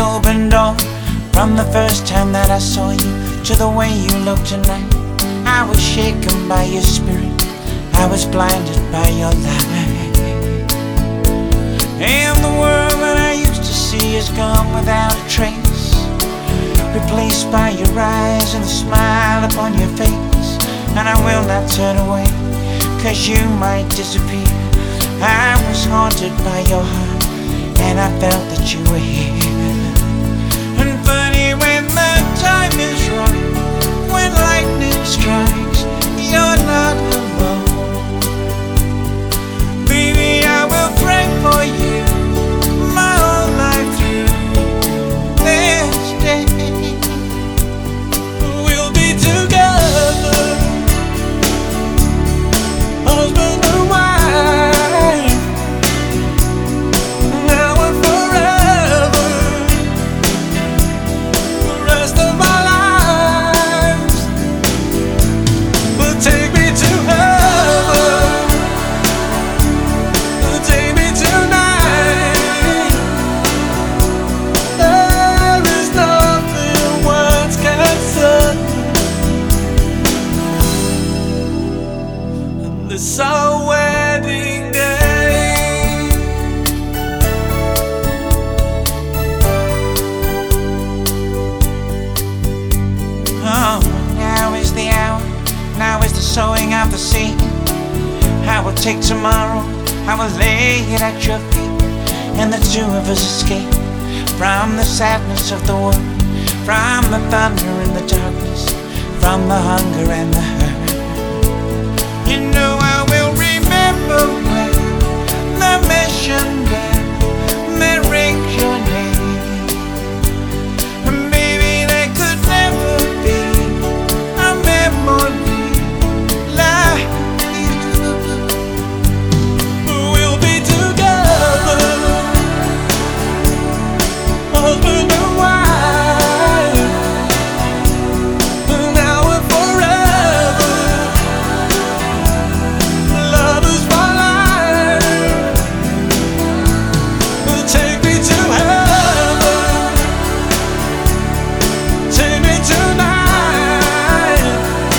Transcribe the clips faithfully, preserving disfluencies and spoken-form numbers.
open door. From the first time that I saw you to the way you look tonight, I was shaken by your spirit, I was blinded by your light. And the world that I used to see is gone without a trace, replaced by your eyes and the smile upon your face. And I will not turn away, cause you might disappear. I was haunted by your heart, and I felt that you were here. And funny, when the time is right, when lightning strikes, you're not alone. Baby, I will pray for you my whole life through. This day we'll be together, husband and wife, now and forever, the rest of our lives. But take me to heaven, take me tonight. There is nothing words can say. And this our wedding day. Oh, now is the hour, now is the sowing of the seed. I will take tomorrow, I will lay it at your feet, and the two of us escape from the sadness of the world, from the thunder and the darkness, from the hunger and the hurt. You know I will remember when the mission bell that rings your name. And baby, there could never be a memory like you. We'll be together, husband and wife, now and forever, lovers for life. Take me to heaven, take me tonight.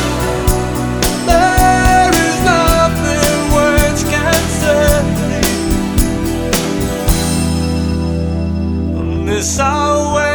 There is nothing words can say. This our way.